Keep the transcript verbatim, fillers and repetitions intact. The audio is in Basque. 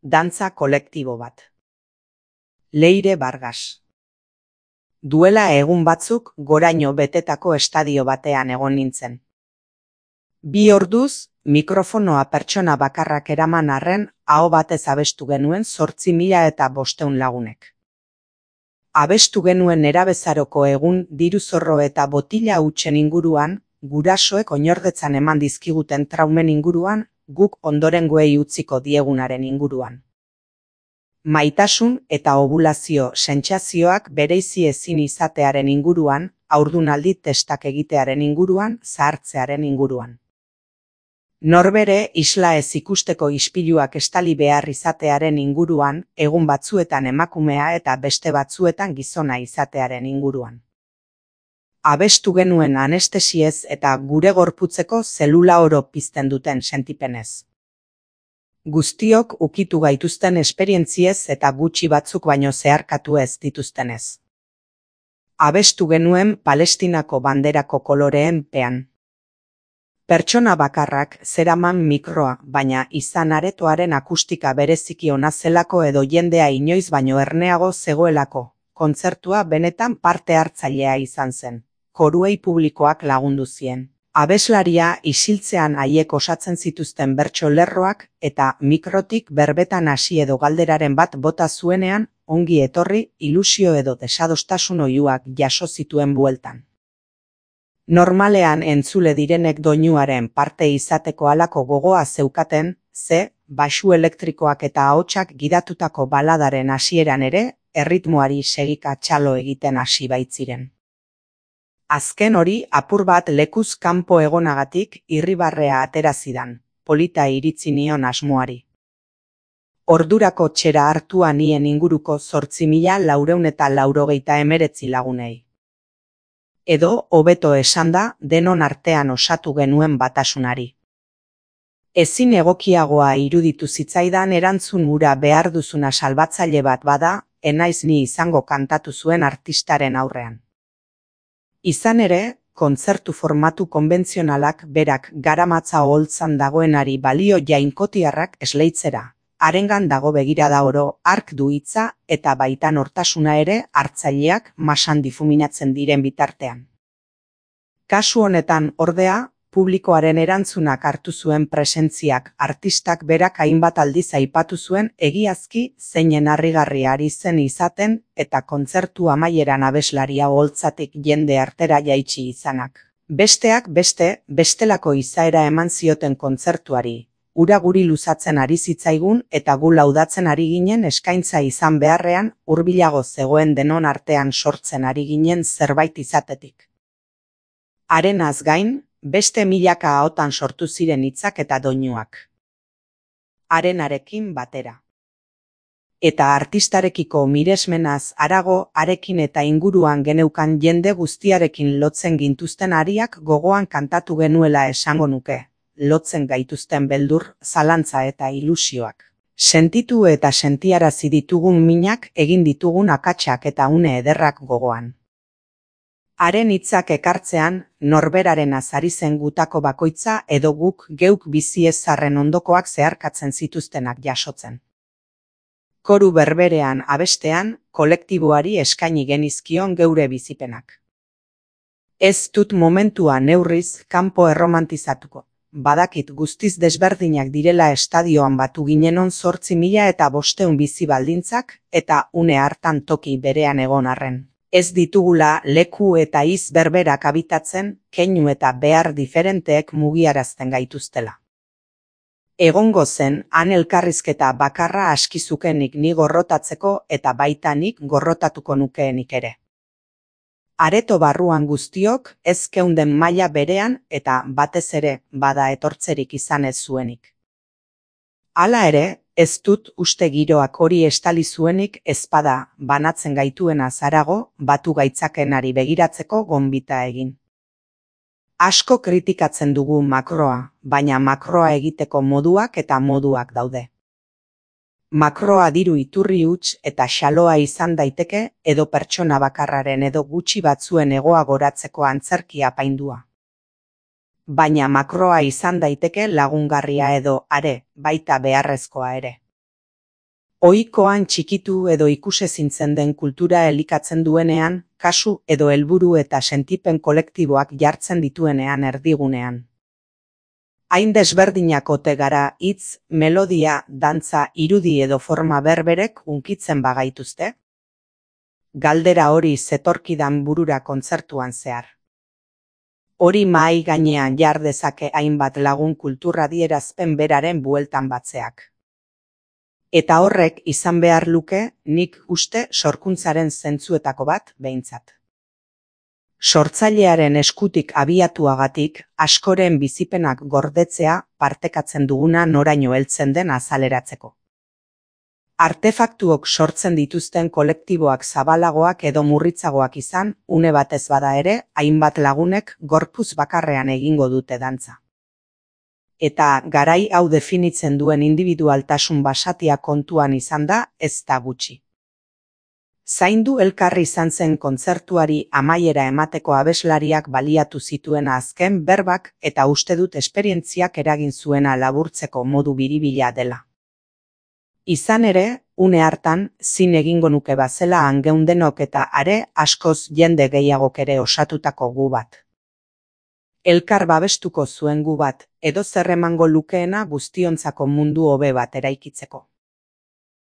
dantza kolektibo bat. Leire Vargas. Duela egun batzuk goraino betetako estadio batean egon nintzen. Bi orduz, mikrofonoa pertsona bakarrak eraman arren aho batez abestu genuen zortzi mila eta bosteun lagunek. Abestu genuen nerabezaroko egun diruzorro eta botila hutsen inguruan, gurasoek oinordetzan eman dizkiguten traumen inguruan, guk ondorengoei utziko diegunaren inguruan. Maitasun eta obulazio sentsazioak bereizi ezin izatearen inguruan, haurdunaldi testak egitearen inguruan, zahartzearen inguruan. Norbere isla ez ikusteko ispiluak estali behar izatearen inguruan, egun batzuetan emakumea eta beste batzuetan gizona izatearen inguruan. Abestu genuen anestesiez eta gure gorputzeko zelula oro pizten duten sentipenez. Guztiok ukitu gaituzten esperientziez eta gutxi batzuk baino zeharkatu ez dituztenez. Abestu genuen Palestinako banderako koloreen pean. Pertsona bakarrak zeraman mikroa, baina izan aretoaren akustika bereziki ona zelako edo jendea inoiz baino erneago zegoelako, kontzertua benetan parte hartzailea izan zen, koruei publikoak lagundu zien. Abeslaria isiltzean haiek osatzen zituzten bertso lerroak eta mikrotik berbetan hasi edo galderaren bat bota zuenean, ongi etorri, ilusio edo desadostasun oihuak jaso zituen bueltan. Normalean entzule direnek doinuaren parte izateko halako gogoa zeukaten, ze, baxu elektrikoak eta ahotsak gidatutako baladaren hasieran ere, erritmoari segika txalo egiten hasi baitziren. Azken hori apur bat lekuz kanpo egonagatik irribarrea atera zidan, polita iritzi nion asmoari. Ordurako txera hartua nien inguruko zortzi mila laureun eta laurogeita emeretzi lagunei. Edo, hobeto esanda, denon artean osatu genuen batasunari. Ezin egokiagoa iruditu zitzaidan erantzun hura behar duzuna salbatzaile bat bada, enaiz ni izango kantatu zuen artistaren aurrean. Izan ere, kontzertu formatu konbentzionalak berak garamatza oholtzan dagoenari balio jainkotiarrak esleitzera. Harengan dago begirada oro, hark du hitza eta baita nortasuna ere hartzaileak masan difuminatzen diren bitartean. Kasu honetan, ordea, publikoaren erantzunak hartu zuen presentziak artistak berak hainbat aldiz aipatu zuen egiazki zeinen harrigarri ari zen izaten eta kontzertu amaieran abeslaria oholtzatik jende artera jaitsi izanak. Besteak beste, bestelako izaera eman zioten kontzertuari. Ura guri luzatzen ari zitzaigun eta gu laudatzen ari ginen eskaintza izan beharrean hurbilago zegoen denon artean sortzen ari ginen zerbait izatetik. Harenaz gain, beste milaka ahotan sortu ziren hitzak eta doinuak. Harenarekin batera. Eta artistarekiko miresmenaz harago harekin eta inguruan geneukan jende guztiarekin lotzen gintuzten ariak gogoan kantatu genuela esango nuke. Lotzen gaituzten beldur, zalantza eta ilusioak. Sentitu eta sentiarazi ditugun minak egin ditugun akatsak eta une ederrak gogoan. Haren hitzak ekartzean, norberaren azari zen gutako bakoitza edo guk geuk bizi ezarren ondokoak zeharkatzen zituztenak jasotzen. Koru berberean abestean, kolektiboari eskaini genizkion geure bizipenak. Ez dut momentua neurriz kanpo erromantizatuko. Badakit guztiz desberdinak direla estadioan batu ginenon zortzi mila eta bosteun bizi baldintzak eta une hartan toki berean egon arren. Ez ditugula leku eta iz berberak abitatzen, keinu eta behar diferenteek mugiarazten gaituztela. Egongo zen, han elkarrizketa bakarra askizukenik ni gorrotatzeko eta baita nik gorrotatuko nukeenik ere. Areto barruan guztiok ez geunden maila berean eta batez ere bada etortzerik izan ez zuenik. Hala ere, ez dut uste giroak hori estali zuenik ezpada banatzen gaituena zarago batu gaitzakenari begiratzeko gonbita egin. Asko kritikatzen dugu makroa, baina makroa egiteko moduak eta moduak daude. Makroa diru iturri huts eta xaloa izan daiteke edo pertsona bakarraren edo gutxi batzuen egoa goratzeko antzerkia apaindua. Baina makroa izan daiteke lagungarria edo are, baita beharrezkoa ere. Ohikoan txikitu edo ikusezintzen den kultura elikatzen duenean, kasu edo helburu eta sentipen kolektiboak jartzen dituenean erdigunean. Hain desberdinak ote gara hitz, melodia, dantza, irudi edo forma berberek hunkitzen bagaituzte? Galdera hori zetorkidan burura kontzertuan zehar. Hori mahai gainean jar dezake hainbat lagun kultura adierazpen beraren bueltan batzeak. Eta horrek izan behar luke, nik uste sorkuntzaren zentzuetako bat behintzat. Sortzailearen eskutik abiatuagatik, askoren bizipenak gordetzea partekatzen duguna noraino heltzen den azaleratzeko. Artefaktuok sortzen dituzten kolektiboak zabalagoak edo murritzagoak izan, une batez bada ere, hainbat lagunek gorpuz bakarrean egingo dute dantza. Eta garai hau definitzen duen individualtasun basatia kontuan izan da, ez da gutxi. Zaindu elkarri izan zen kontzertuari amaiera emateko abeslariak baliatu zituen azken berbak eta uste dut esperientziak eragin zuena laburtzeko modu biribila dela. Izan ere, une hartan, zin egingo nuke bazela angeundenok eta are askoz jende gehiagok ere osatutako gu bat. Elkar babestuko zuen gu bat, edo zer emango lukeena guztiontzako mundu hobe bat eraikitzeko.